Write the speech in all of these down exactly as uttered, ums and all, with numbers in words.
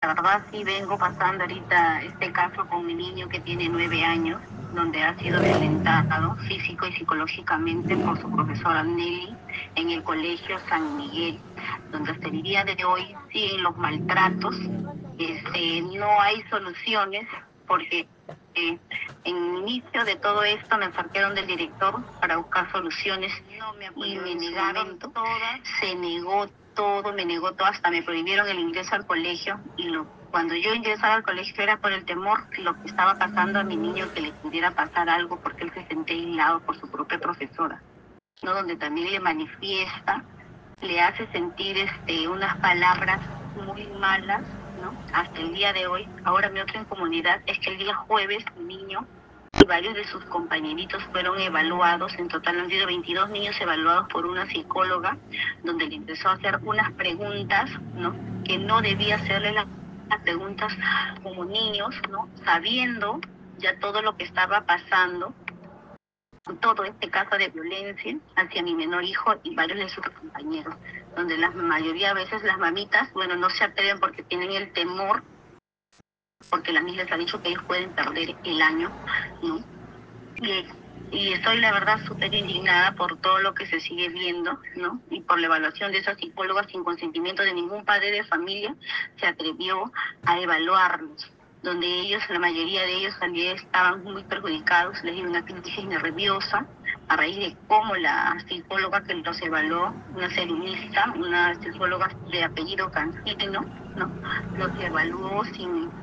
La verdad sí vengo pasando ahorita este caso con mi niño que tiene nueve años, donde ha sido violentado físico y psicológicamente por su profesora Nelly en el colegio San Miguel, donde hasta el día de hoy siguen los maltratos. Este, no hay soluciones porque eh, en el inicio de todo esto me acerqué donde el director para buscar soluciones y me negaron todas, se negó todo, me negó todo, hasta me prohibieron el ingreso al colegio y lo, cuando yo ingresaba al colegio era por el temor que lo que estaba pasando a mi niño, que le pudiera pasar algo porque él se sentía aislado por su propia profesora, ¿no? Donde también le manifiesta, le hace sentir este, unas palabras muy malas, ¿no? Hasta el día de hoy. Ahora mi otra incomodidad es que el día jueves mi niño y varios de sus compañeritos fueron evaluados. En total han sido veintidós niños evaluados por una psicóloga, donde le empezó a hacer unas preguntas, ¿no? Que no debía hacerle las preguntas como niños, ¿no? Sabiendo ya todo lo que estaba pasando, todo este caso de violencia hacia mi menor hijo y varios de sus compañeros, donde la mayoría de veces las mamitas, bueno, no se atreven porque tienen el temor, porque la misma les ha dicho que ellos pueden perder el año, ¿no? Y, y estoy, la verdad, súper indignada por todo lo que se sigue viendo, ¿no? Y por la evaluación de esas psicólogas sin consentimiento de ningún padre de familia se atrevió a evaluarlos, donde ellos, la mayoría de ellos también estaban muy perjudicados, les dio una crisis nerviosa a raíz de cómo la psicóloga que los evaluó, una serenista, una psicóloga de apellido Cancino, ¿no? Los evaluó sin...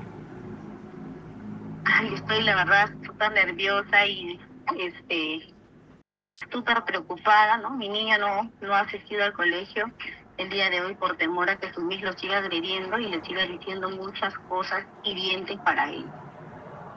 Ay, estoy la verdad súper nerviosa y este súper preocupada, ¿no? Mi niña no, no ha asistido al colegio el día de hoy por temor a que su miss lo siga agrediendo y le siga diciendo muchas cosas hirientes para él.